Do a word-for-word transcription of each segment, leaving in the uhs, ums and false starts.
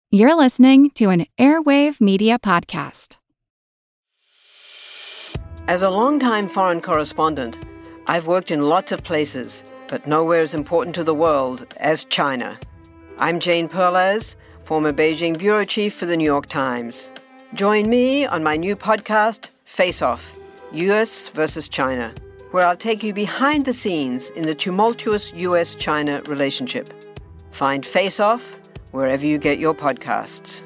You're listening to an Airwave Media Podcast. As a longtime foreign correspondent, I've worked in lots of places, but nowhere as important to the world as China. I'm Jane Perlez, former Beijing bureau chief for the New York Times. Join me on my new podcast, Face Off, U S versus China, where I'll take you behind the scenes in the tumultuous U S China relationship. Find Face Off wherever you get your podcasts.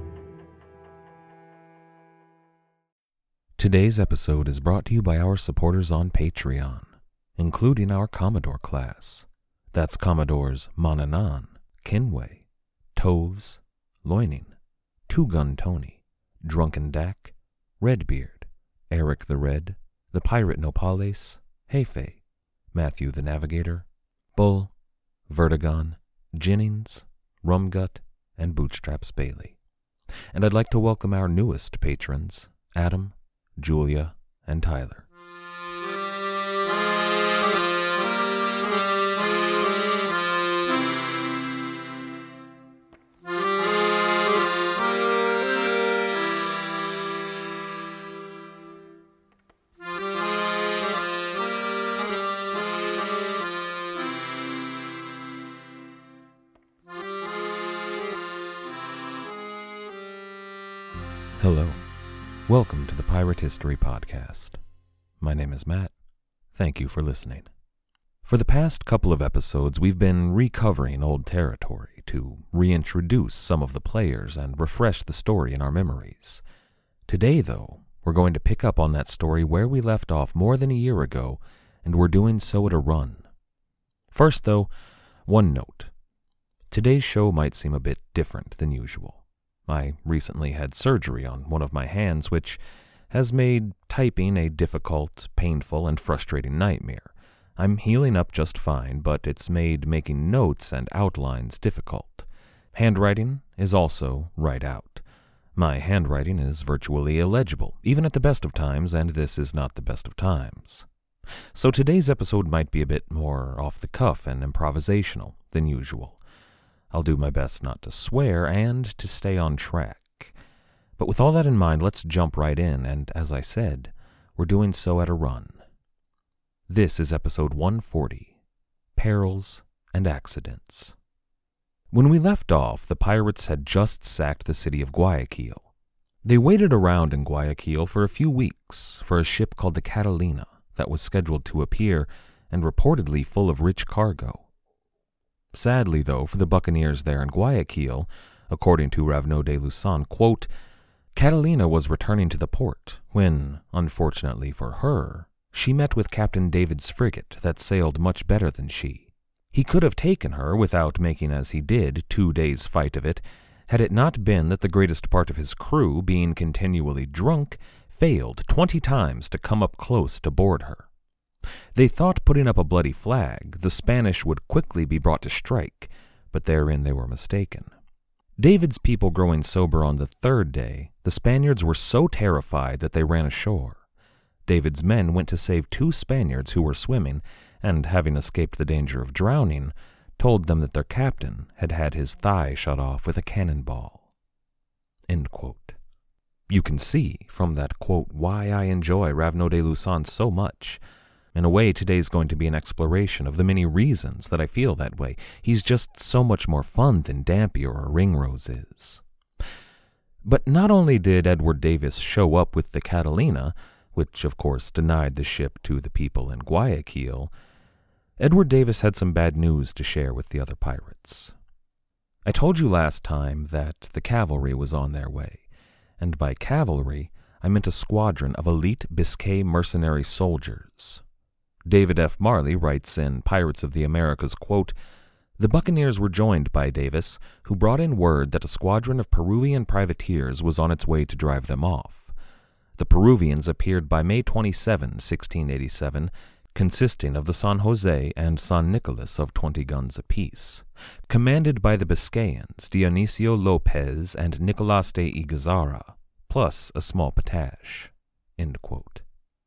Today's episode is brought to you by our supporters on Patreon, including our Commodore class. That's Commodores Mananan, Kinway, Toves, Loining, Two Gun Tony, Drunken Dak, Redbeard, Eric the Red, the Pirate Nopales, Hefe, Matthew the Navigator, Bull, Vertigon, Jennings, Rumgut, and Bootstraps Bailey. And I'd like to welcome our newest patrons, Adam, Julia, and Tyler. Hello. Welcome to the Pirate History Podcast. My name is Matt. Thank you for listening. For the past couple of episodes, we've been recovering old territory to reintroduce some of the players and refresh the story in our memories. Today, though, we're going to pick up on that story where we left off more than a year ago, and we're doing so at a run. First, though, one note. Today's show might seem a bit different than usual. I recently had surgery on one of my hands, which has made typing a difficult, painful, and frustrating nightmare. I'm healing up just fine, but it's made making notes and outlines difficult. Handwriting is also right out. My handwriting is virtually illegible, even at the best of times, and this is not the best of times. So today's episode might be a bit more off the cuff and improvisational than usual. I'll do my best not to swear and to stay on track. But with all that in mind, let's jump right in, and as I said, we're doing so at a run. This is episode one forty, Perils and Accidents. When we left off, the pirates had just sacked the city of Guayaquil. They waited around in Guayaquil for a few weeks for a ship called the Catalina that was scheduled to appear and reportedly full of rich cargo. Sadly, though, for the buccaneers there in Guayaquil, according to Raveneau de Lussan, quote, Catalina was returning to the port when, unfortunately for her, she met with Captain David's frigate that sailed much better than she. He could have taken her without making, as he did, two days' fight of it, had it not been that the greatest part of his crew, being continually drunk, failed twenty times to come up close to board her. They thought putting up a bloody flag, the Spanish would quickly be brought to strike, but therein they were mistaken. David's people growing sober on the third day, the Spaniards were so terrified that they ran ashore. David's men went to save two Spaniards who were swimming, and having escaped the danger of drowning, told them that their captain had had his thigh shot off with a cannonball. End quote. You can see from that quote why I enjoy Raveneau de Lussan so much. In a way, today's going to be an exploration of the many reasons that I feel that way. He's just so much more fun than Dampier or Ringrose is. But not only did Edward Davis show up with the Catalina, which of course denied the ship to the people in Guayaquil, Edward Davis had some bad news to share with the other pirates. I told you last time that the cavalry was on their way, and by cavalry I meant a squadron of elite Biscay mercenary soldiers. David F. Marley writes in Pirates of the Americas, quote, The buccaneers were joined by Davis, who brought in word that a squadron of Peruvian privateers was on its way to drive them off. The Peruvians appeared by May twenty-seventh, sixteen eighty-seven, consisting of the San Jose and San Nicolas of twenty guns apiece, commanded by the Biscayans Dionisio Lopez and Nicolas de Igazara, plus a small patache. End quote.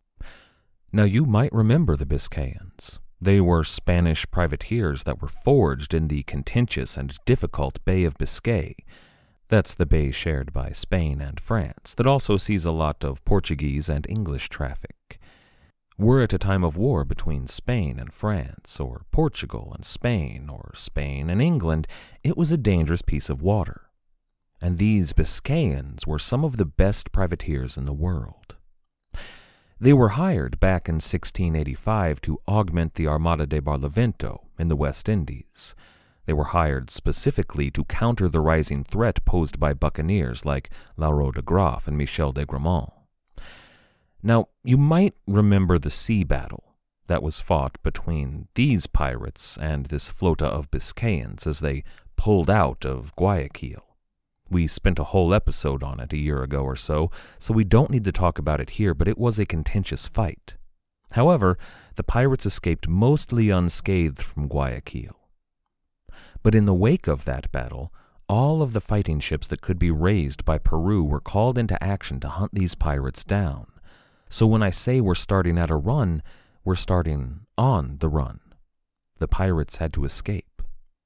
Now you might remember the Biscayans. They were Spanish privateers that were forged in the contentious and difficult Bay of Biscay. That's the bay shared by Spain and France that also sees a lot of Portuguese and English traffic. Were it a time of war between Spain and France, or Portugal and Spain, or Spain and England, it was a dangerous piece of water. And these Biscayans were some of the best privateers in the world. They were hired back in sixteen eighty-five to augment the Armada de Barlovento in the West Indies. They were hired specifically to counter the rising threat posed by buccaneers like Lauro de Graaf and Michel de Gramont. Now, you might remember the sea battle that was fought between these pirates and this flota of Biscayans as they pulled out of Guayaquil. We spent a whole episode on it a year ago or so, so we don't need to talk about it here, but it was a contentious fight. However, the pirates escaped mostly unscathed from Guayaquil. But in the wake of that battle, all of the fighting ships that could be raised by Peru were called into action to hunt these pirates down. So when I say we're starting at a run, we're starting on the run. The pirates had to escape.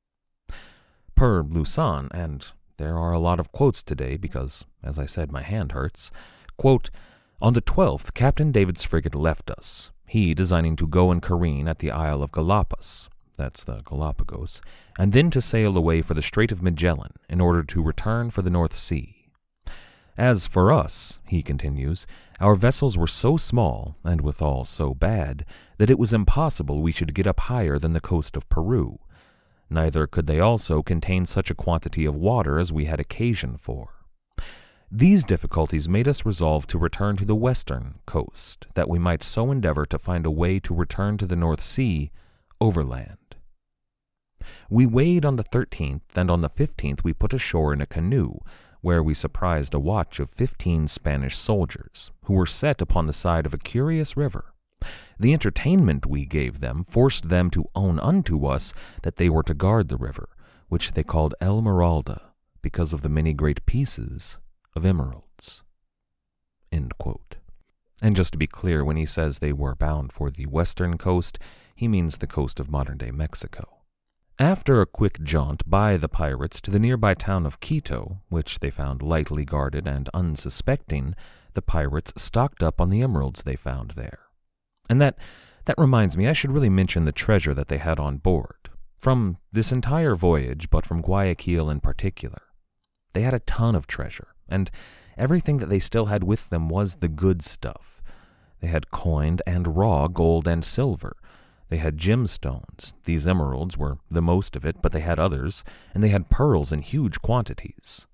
Per Luzon, and there are a lot of quotes today because, as I said, my hand hurts, quote, "On the twelfth, Captain David's frigate left us, he designing to go and careen at the Isle of Galapagos," that's the Galapagos, "and then to sail away for the Strait of Magellan in order to return for the North Sea. As for us," he continues, "our vessels were so small, and withal so bad, that it was impossible we should get up higher than the coast of Peru. Neither could they also contain such a quantity of water as we had occasion for. These difficulties made us resolve to return to the western coast, that we might so endeavor to find a way to return to the North Sea overland. We weighed on the thirteenth, and on the fifteenth we put ashore in a canoe, where we surprised a watch of fifteen Spanish soldiers, who were set upon the side of a curious river. The entertainment we gave them forced them to own unto us that they were to guard the river, which they called El Meralda, because of the many great pieces of emeralds." End quote. And just to be clear, when he says they were bound for the western coast, he means the coast of modern-day Mexico. After a quick jaunt by the pirates to the nearby town of Quito, which they found lightly guarded and unsuspecting, the pirates stocked up on the emeralds they found there. And that, that reminds me, I should really mention the treasure that they had on board. From this entire voyage, but from Guayaquil in particular. They had a ton of treasure, and everything that they still had with them was the good stuff. They had coined and raw gold and silver. They had gemstones. These emeralds were the most of it, but they had others, and they had pearls in huge quantities.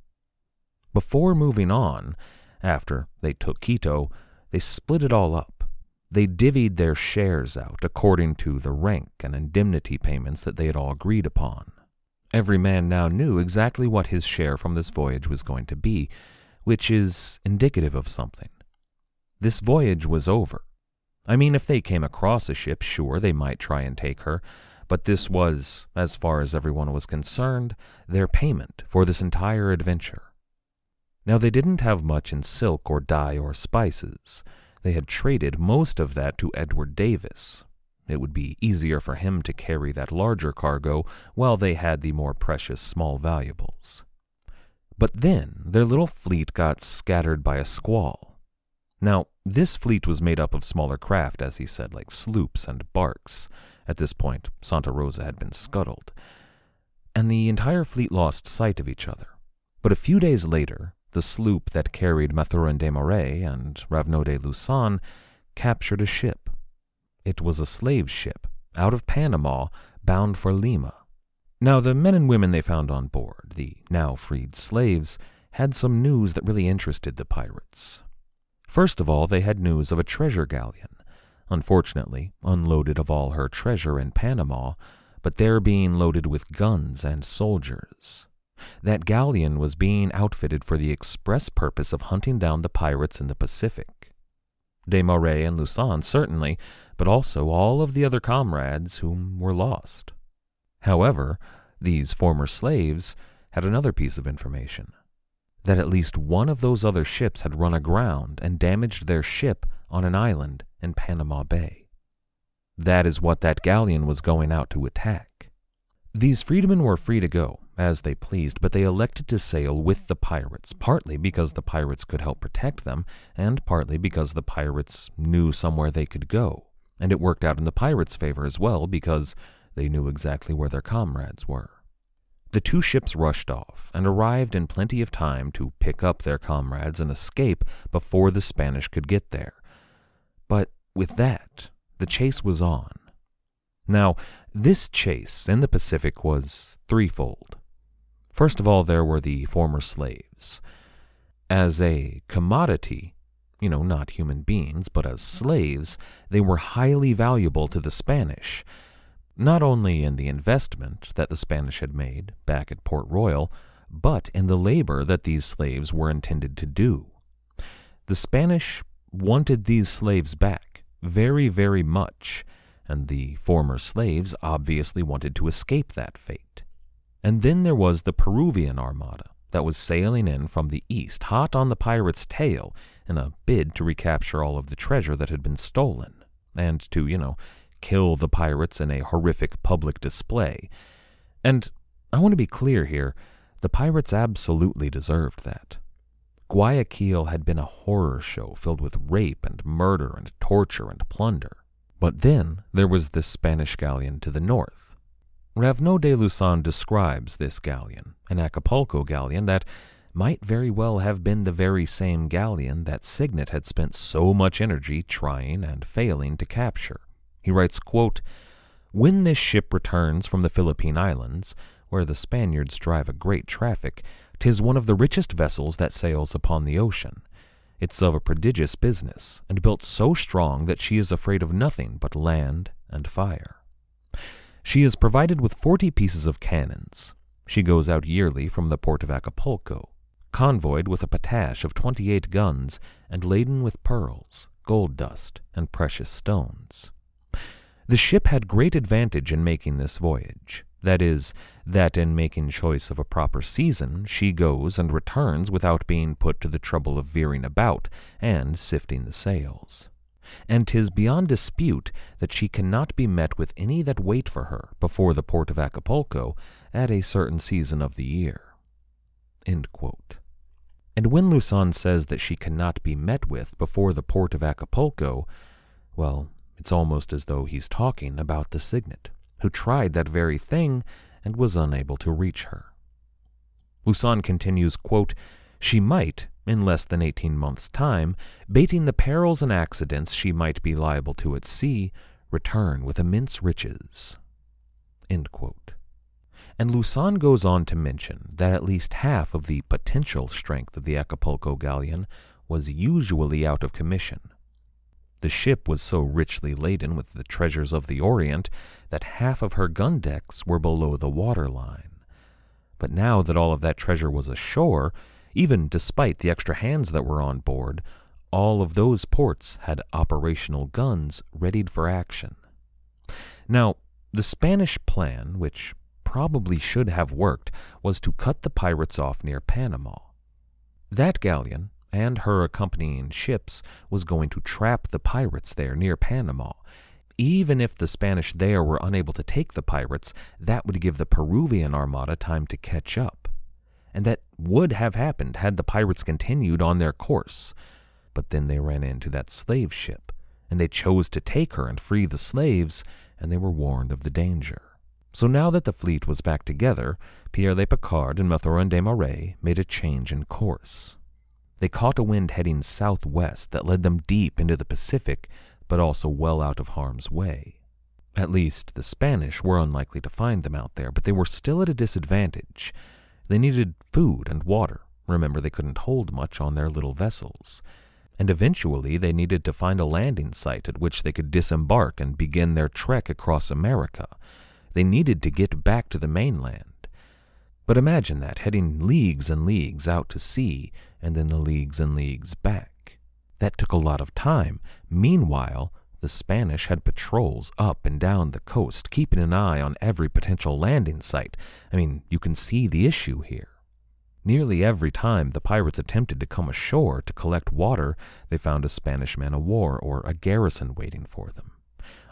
Before moving on, after they took Quito, they split it all up. They divvied their shares out according to the rank and indemnity payments that they had all agreed upon. Every man now knew exactly what his share from this voyage was going to be, which is indicative of something. This voyage was over. I mean, if they came across a ship, sure, they might try and take her, but this was, as far as everyone was concerned, their payment for this entire adventure. Now, they didn't have much in silk or dye or spices. They had traded most of that to Edward Davis. It would be easier for him to carry that larger cargo while they had the more precious small valuables. But then their little fleet got scattered by a squall. Now, this fleet was made up of smaller craft, as he said, like sloops and barks. At this point, Santa Rosa had been scuttled. And the entire fleet lost sight of each other. But a few days later, the sloop that carried Mathurin de Marais and Ravenot de Luzon captured a ship. It was a slave ship, out of Panama, bound for Lima. Now, the men and women they found on board, the now freed slaves, had some news that really interested the pirates. First of all, they had news of a treasure galleon, unfortunately unloaded of all her treasure in Panama, but there being loaded with guns and soldiers. That galleon was being outfitted for the express purpose of hunting down the pirates in the Pacific. De Marais and Luzon, certainly, but also all of the other comrades whom were lost. However, these former slaves had another piece of information, that at least one of those other ships had run aground and damaged their ship on an island in Panama Bay. That is what that galleon was going out to attack. These freedmen were free to go as they pleased, but they elected to sail with the pirates, partly because the pirates could help protect them, and partly because the pirates knew somewhere they could go. And it worked out in the pirates' favor as well, because they knew exactly where their comrades were. The two ships rushed off and arrived in plenty of time to pick up their comrades and escape before the Spanish could get there. But with that, the chase was on. Now, this chase in the Pacific was threefold. First of all, there were the former slaves. As a commodity, you know, not human beings, but as slaves, they were highly valuable to the Spanish, not only in the investment that the Spanish had made back at Port Royal, but in the labor that these slaves were intended to do. The Spanish wanted these slaves back very, very much, and the former slaves obviously wanted to escape that fate. And then there was the Peruvian Armada that was sailing in from the east, hot on the pirates' tail, in a bid to recapture all of the treasure that had been stolen, and to, you know, kill the pirates in a horrific public display. And I want to be clear here, the pirates absolutely deserved that. Guayaquil had been a horror show filled with rape and murder and torture and plunder. But then there was this Spanish galleon to the north. Raveneau de Lussan describes this galleon, an Acapulco galleon that might very well have been the very same galleon that Signet had spent so much energy trying and failing to capture. He writes, quote, "When this ship returns from the Philippine Islands, where the Spaniards drive a great traffic, 'tis one of the richest vessels that sails upon the ocean. It's of a prodigious business, and built so strong that she is afraid of nothing but land and fire. She is provided with forty pieces of cannons. She goes out yearly from the port of Acapulco, convoyed with a patache of twenty-eight guns and laden with pearls, gold dust, and precious stones. The ship had great advantage in making this voyage. That is, that in making choice of a proper season, she goes and returns without being put to the trouble of veering about and sifting the sails. And 'tis beyond dispute that she cannot be met with any that wait for her before the port of Acapulco at a certain season of the year." End quote. And when Lussan says that she cannot be met with before the port of Acapulco, well, it's almost as though he's talking about the Signet, who tried that very thing and was unable to reach her. Lussan continues, quote, "She might, in less than eighteen months' time, bating the perils and accidents she might be liable to at sea, return with immense riches." End quote. And Lussan goes on to mention that at least half of the potential strength of the Acapulco galleon was usually out of commission. The ship was so richly laden with the treasures of the Orient that half of her gun decks were below the waterline. But now that all of that treasure was ashore, even despite the extra hands that were on board, all of those ports had operational guns readied for action. Now, the Spanish plan, which probably should have worked, was to cut the pirates off near Panama. That galleon and her accompanying ships was going to trap the pirates there near Panama. Even if the Spanish there were unable to take the pirates, that would give the Peruvian Armada time to catch up. And that would have happened had the pirates continued on their course. But then they ran into that slave ship, and they chose to take her and free the slaves, and they were warned of the danger. So now that the fleet was back together, Pierre Le Picard and Mathurin des Marais made a change in course. They caught a wind heading southwest that led them deep into the Pacific, but also well out of harm's way. At least, the Spanish were unlikely to find them out there, but they were still at a disadvantage. They needed food and water. Remember, they couldn't hold much on their little vessels. And eventually, they needed to find a landing site at which they could disembark and begin their trek across America. They needed to get back to the mainland. But imagine that, heading leagues and leagues out to sea, and then the leagues and leagues back. That took a lot of time. Meanwhile, the Spanish had patrols up and down the coast, keeping an eye on every potential landing site. I mean, you can see the issue here. Nearly every time the pirates attempted to come ashore to collect water, they found a Spanish man-of-war or a garrison waiting for them.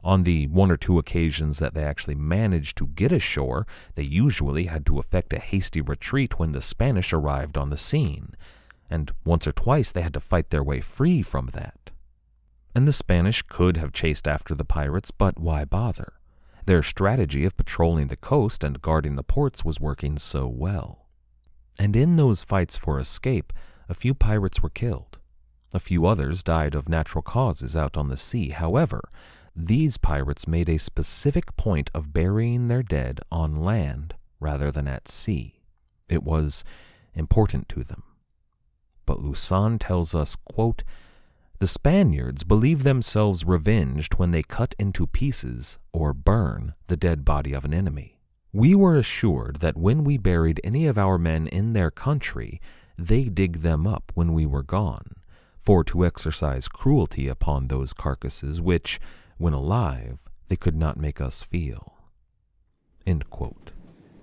On the one or two occasions that they actually managed to get ashore, they usually had to effect a hasty retreat when the Spanish arrived on the scene, and once or twice they had to fight their way free from that. And the Spanish could have chased after the pirates, but why bother? Their strategy of patrolling the coast and guarding the ports was working so well. And in those fights for escape, a few pirates were killed. A few others died of natural causes out on the sea. However, these pirates made a specific point of burying their dead on land rather than at sea. It was important to them. But Lussan tells us, quote, "The Spaniards believe themselves revenged when they cut into pieces or burn the dead body of an enemy. We were assured that when we buried any of our men in their country, they dig them up when we were gone, for to exercise cruelty upon those carcasses which, when alive, they could not make us feel." End quote.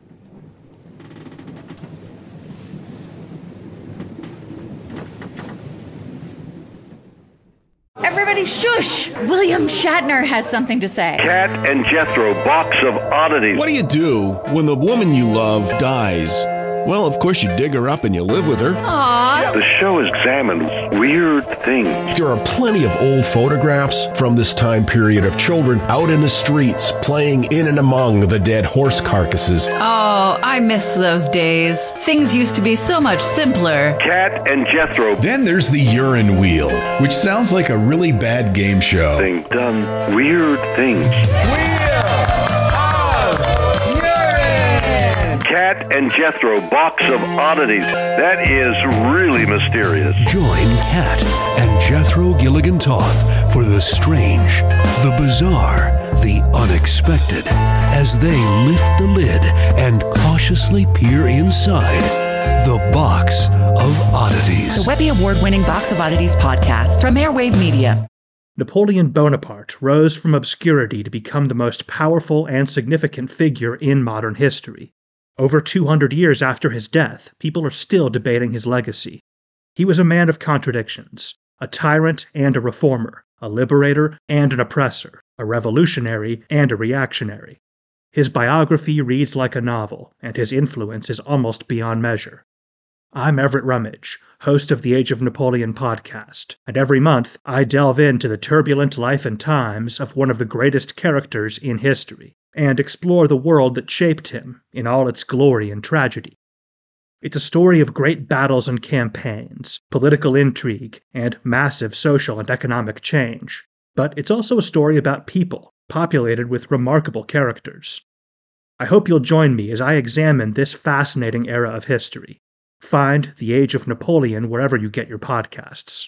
Everybody shush! William Shatner has something to say. Cat and Jethro, box of oddities. What do you do when the woman you love dies? Well, of course you dig her up and you live with her. Aww. The show examines weird things. There are plenty of old photographs from this time period of children out in the streets playing in and among the dead horse carcasses. Oh, I miss those days. Things used to be so much simpler. Cat and Jethro. Then there's the urine wheel, which sounds like a really bad game show. Thing done weird things. Cat and Jethro, box of oddities. That is really mysterious. Join Cat and Jethro Gilligan Toth for the strange, the bizarre, the unexpected, as they lift the lid and cautiously peer inside the Box of Oddities. The Webby Award-winning Box of Oddities podcast from Airwave Media. Napoleon Bonaparte rose from obscurity to become the most powerful and significant figure in modern history. Over two hundred years after his death, people are still debating his legacy. He was a man of contradictions, a tyrant and a reformer, a liberator and an oppressor, a revolutionary and a reactionary. His biography reads like a novel, and his influence is almost beyond measure. I'm Everett Rummage, host of the Age of Napoleon podcast, and every month I delve into the turbulent life and times of one of the greatest characters in history, and explore the world that shaped him in all its glory and tragedy. It's a story of great battles and campaigns, political intrigue, and massive social and economic change. But it's also a story about people, populated with remarkable characters. I hope you'll join me as I examine this fascinating era of history. Find The Age of Napoleon wherever you get your podcasts.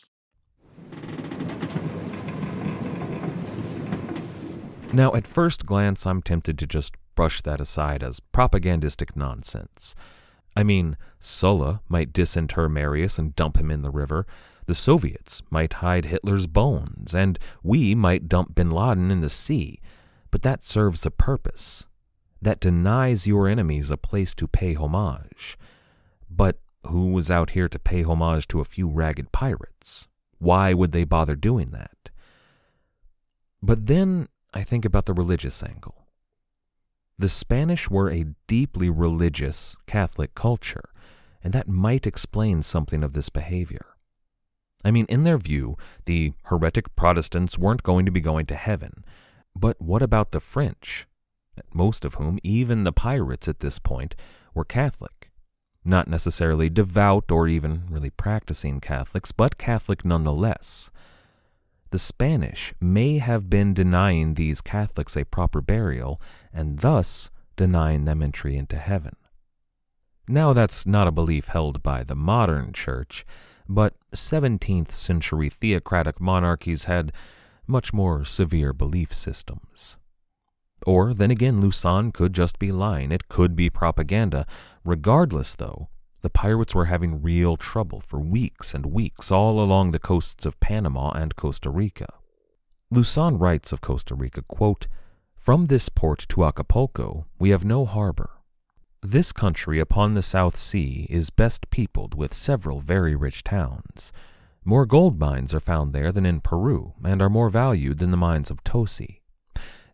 Now, at first glance, I'm tempted to just brush that aside as propagandistic nonsense. I mean, Sulla might disinter Marius and dump him in the river, the Soviets might hide Hitler's bones, and we might dump bin Laden in the sea, but that serves a purpose. That denies your enemies a place to pay homage. But who was out here to pay homage to a few ragged pirates? Why would they bother doing that? But then I think about the religious angle. The Spanish were a deeply religious Catholic culture, and that might explain something of this behavior. I mean, in their view, the heretic Protestants weren't going to be going to heaven. But what about the French? Most of whom, even the pirates at this point, were Catholic. Not necessarily devout or even really practicing Catholics, but Catholic nonetheless. The Spanish may have been denying these Catholics a proper burial, and thus denying them entry into heaven. Now, that's not a belief held by the modern church, but seventeenth century theocratic monarchies had much more severe belief systems. Or, then again, Lussan could just be lying. It could be propaganda. Regardless, though, the pirates were having real trouble for weeks and weeks all along the coasts of Panama and Costa Rica. Lussan writes of Costa Rica, quote, "From this port to Acapulco we have no harbor. This country upon the South Sea is best peopled with several very rich towns. More gold mines are found there than in Peru, and are more valued than the mines of Tosi.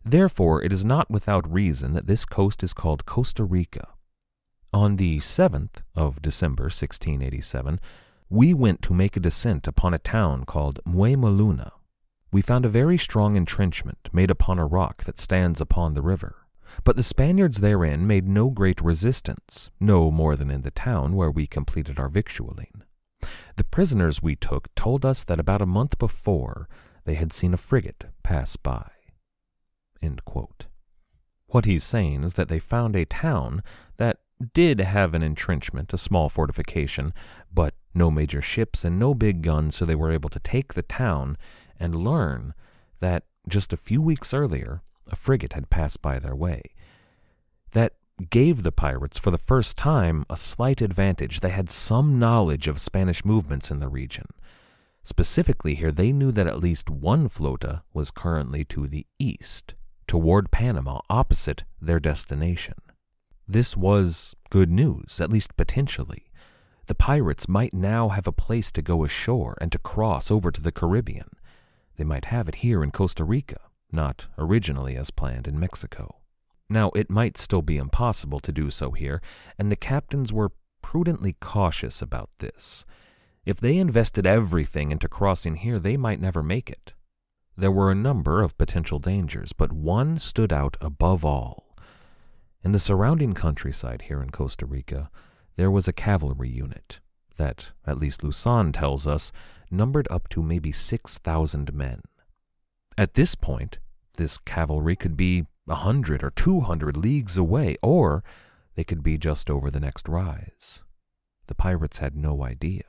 Therefore, it is not without reason that this coast is called Costa Rica. On the seventh of December, sixteen eighty-seven, we went to make a descent upon a town called Muemoluna. We found a very strong entrenchment made upon a rock that stands upon the river. But the Spaniards therein made no great resistance, no more than in the town where we completed our victualling. The prisoners we took told us that about a month before they had seen a frigate pass by. End quote. What he's saying is that they found a town that did have an entrenchment, a small fortification, but no major ships and no big guns, so they were able to take the town and learn that just a few weeks earlier, a frigate had passed by their way. That gave the pirates, for the first time, a slight advantage. They had some knowledge of Spanish movements in the region. Specifically here, they knew that at least one flota was currently to the east, toward Panama, opposite their destination. This was good news, at least potentially. The pirates might now have a place to go ashore and to cross over to the Caribbean. They might have it here in Costa Rica, not originally as planned in Mexico. Now, it might still be impossible to do so here, and the captains were prudently cautious about this. If they invested everything into crossing here, they might never make it. There were a number of potential dangers, but one stood out above all. In the surrounding countryside here in Costa Rica, there was a cavalry unit that, at least Luzon tells us, numbered up to maybe six thousand men. At this point, this cavalry could be a hundred or two hundred leagues away, or they could be just over the next rise. The pirates had no idea.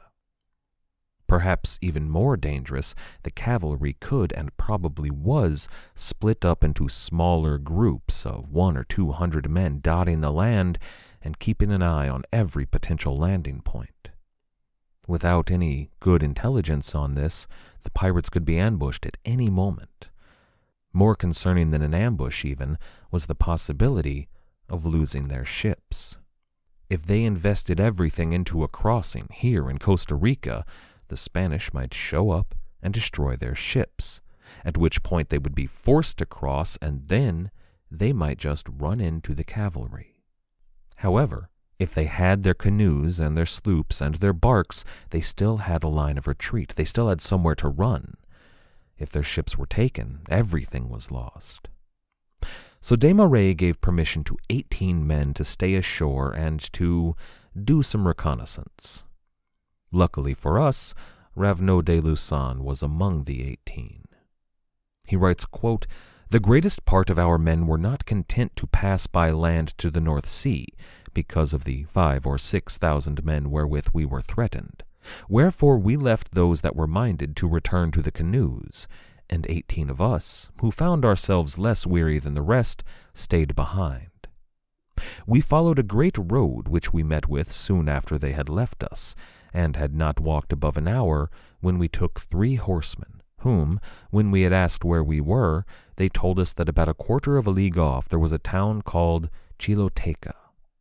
Perhaps even more dangerous, the cavalry could and probably was split up into smaller groups of one or two hundred men dotting the land and keeping an eye on every potential landing point. Without any good intelligence on this, the pirates could be ambushed at any moment. More concerning than an ambush, even, was the possibility of losing their ships. If they invested everything into a crossing here in Costa Rica, the Spanish might show up and destroy their ships, at which point they would be forced to cross, and then they might just run into the cavalry. However, if they had their canoes and their sloops and their barks, they still had a line of retreat. They still had somewhere to run. If their ships were taken, everything was lost. So Desmarais gave permission to eighteen men to stay ashore and to do some reconnaissance. Luckily for us, Raveneau de Lussan was among the eighteen. He writes, quote, "The greatest part of our men were not content to pass by land to the North Sea, because of the five or six thousand men wherewith we were threatened. Wherefore we left those that were minded to return to the canoes, and eighteen of us, who found ourselves less weary than the rest, stayed behind. We followed a great road which we met with soon after they had left us, and had not walked above an hour when we took three horsemen, whom, when we had asked where we were, they told us that about a quarter of a league off there was a town called Chiloteca.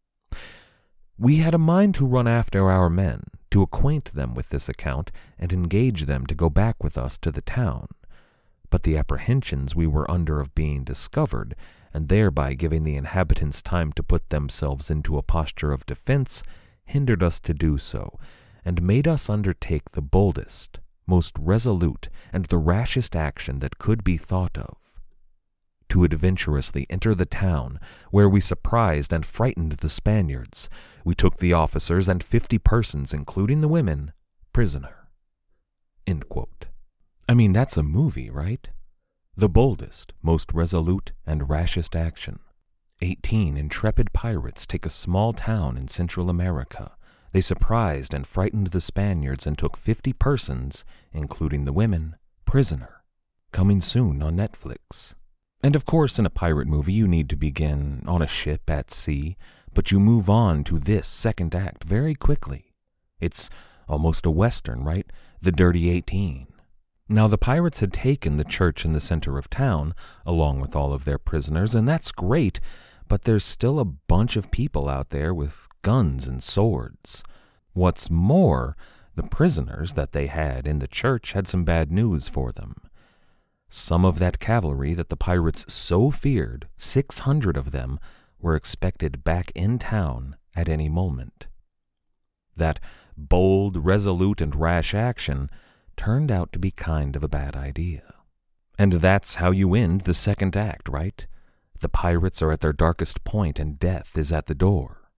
We had a mind to run after our men, to acquaint them with this account, and engage them to go back with us to the town. But the apprehensions we were under of being discovered, and thereby giving the inhabitants time to put themselves into a posture of defense, hindered us to do so, and made us undertake the boldest, most resolute, and the rashest action that could be thought of, to adventurously enter the town, where we surprised and frightened the Spaniards. We took the officers and fifty persons, including the women, prisoner." End quote. I mean, that's a movie, right? The boldest, most resolute, and rashest action. Eighteen intrepid pirates take a small town in Central America. They surprised and frightened the Spaniards and took fifty persons, including the women, prisoner. Coming soon on Netflix. And of course, in a pirate movie, you need to begin on a ship at sea, but you move on to this second act very quickly. It's almost a Western, right? The Dirty Eighteen. Now, the pirates had taken the church in the center of town, along with all of their prisoners, and that's great, but there's still a bunch of people out there with guns and swords. What's more, the prisoners that they had in the church had some bad news for them. some of that cavalry that the pirates so feared, six hundred of them, were expected back in town at any moment. That bold, resolute, and rash action turned out to be kind of a bad idea. And that's how you end the second act, right? The pirates are at their darkest point and death is at the door.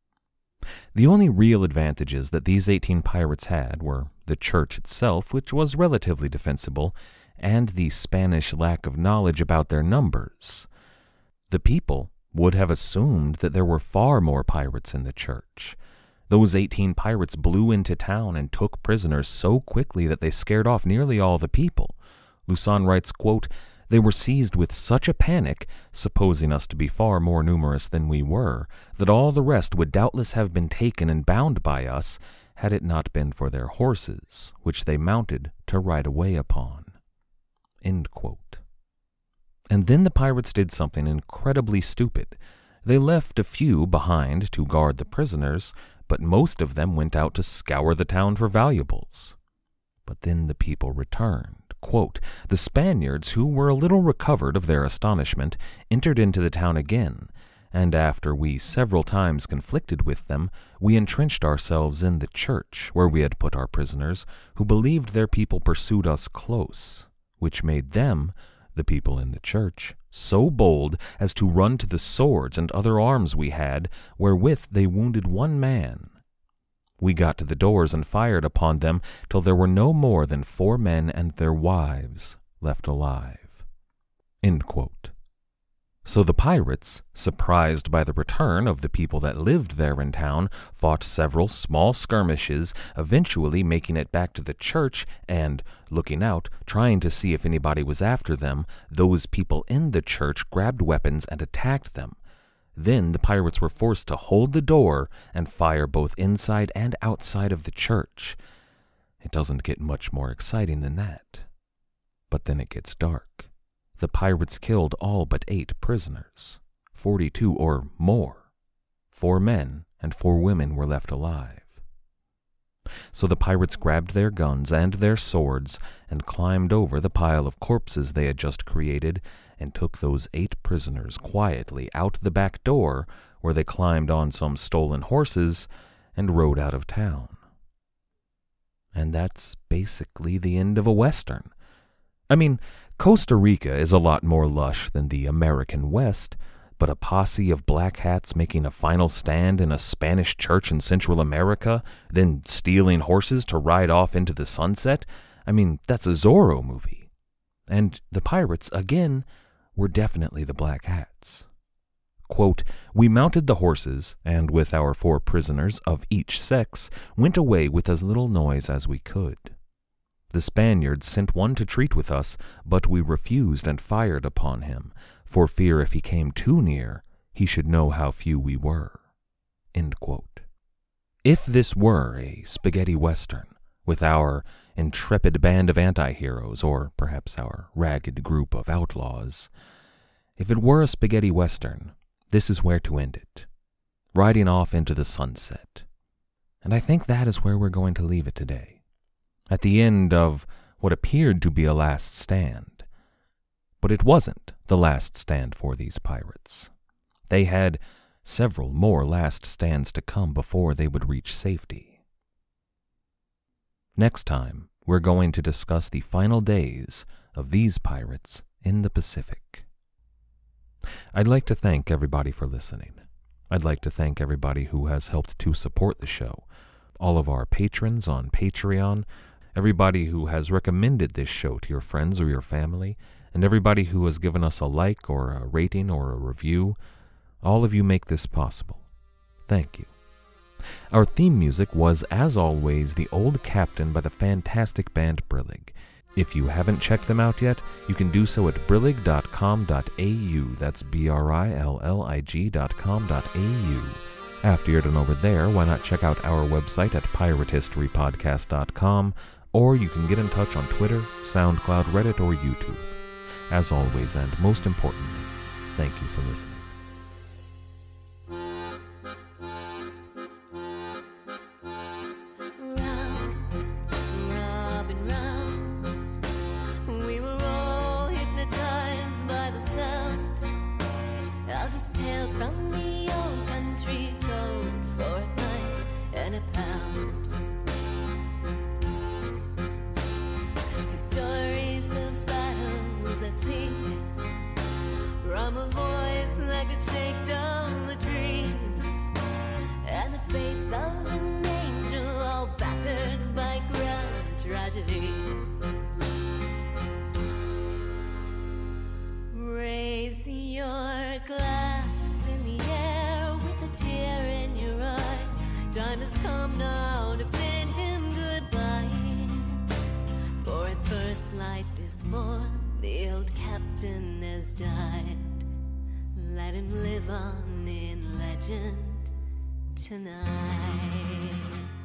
The only real advantages that these eighteen pirates had were the church itself, which was relatively defensible, and the Spanish lack of knowledge about their numbers. The people would have assumed that there were far more pirates in the church. Those eighteen pirates blew into town and took prisoners so quickly that they scared off nearly all the people. Lussan writes, quote, "They were seized with such a panic, supposing us to be far more numerous than we were, that all the rest would doubtless have been taken and bound by us, had it not been for their horses, which they mounted to ride away upon." End quote. And then the pirates did something incredibly stupid. They left a few behind to guard the prisoners, but most of them went out to scour the town for valuables. But then the people returned. Quote, "The Spaniards, who were a little recovered of their astonishment, entered into the town again, and after we several times conflicted with them, we entrenched ourselves in the church, where we had put our prisoners, who believed their people pursued us close, which made them, the people in the church, so bold as to run to the swords and other arms we had, wherewith they wounded one man. We got to the doors and fired upon them till there were no more than four men and their wives left alive." End quote. So the pirates, surprised by the return of the people that lived there in town, fought several small skirmishes, eventually making it back to the church and, looking out, trying to see if anybody was after them, those people in the church grabbed weapons and attacked them. Then the pirates were forced to hold the door and fire both inside and outside of the church. It doesn't get much more exciting than that. But then it gets dark. The pirates killed all but eight prisoners, forty-two or more. Four men and four women were left alive. So the pirates grabbed their guns and their swords and climbed over the pile of corpses they had just created and took those eight prisoners quietly out the back door, where they climbed on some stolen horses and rode out of town. And that's basically the end of a Western. I mean, Costa Rica is a lot more lush than the American West, but a posse of black hats making a final stand in a Spanish church in Central America, then stealing horses to ride off into the sunset? I mean, that's a Zorro movie. And the pirates, again, were definitely the black hats. Quote, "We mounted the horses, and with our four prisoners of each sex, went away with as little noise as we could. The Spaniards sent one to treat with us, but we refused and fired upon him, for fear if he came too near, he should know how few we were." End quote. If this were a spaghetti western, with our intrepid band of anti-heroes, or perhaps our ragged group of outlaws, if it were a spaghetti western, this is where to end it, riding off into the sunset. And I think that is where we're going to leave it today. At the end of what appeared to be a last stand. But it wasn't the last stand for these pirates. They had several more last stands to come before they would reach safety. Next time, we're going to discuss the final days of these pirates in the Pacific. I'd like to thank everybody for listening. I'd like to thank everybody who has helped to support the show, all of our patrons on Patreon, everybody who has recommended this show to your friends or your family, and everybody who has given us a like or a rating or a review. All of you make this possible. Thank you. Our theme music was, as always, The Old Captain by the fantastic band Brillig. If you haven't checked them out yet, you can do so at brillig dot com dot a u. That's B R I L L I G dot com dot A U. After you're done over there, why not check out our website at pirate history podcast dot com, or you can get in touch on Twitter, SoundCloud, Reddit, or YouTube. As always, and most importantly, thank you for listening. Round, round and round, we were all fight this war. The old captain has died. Let him live on in legend tonight.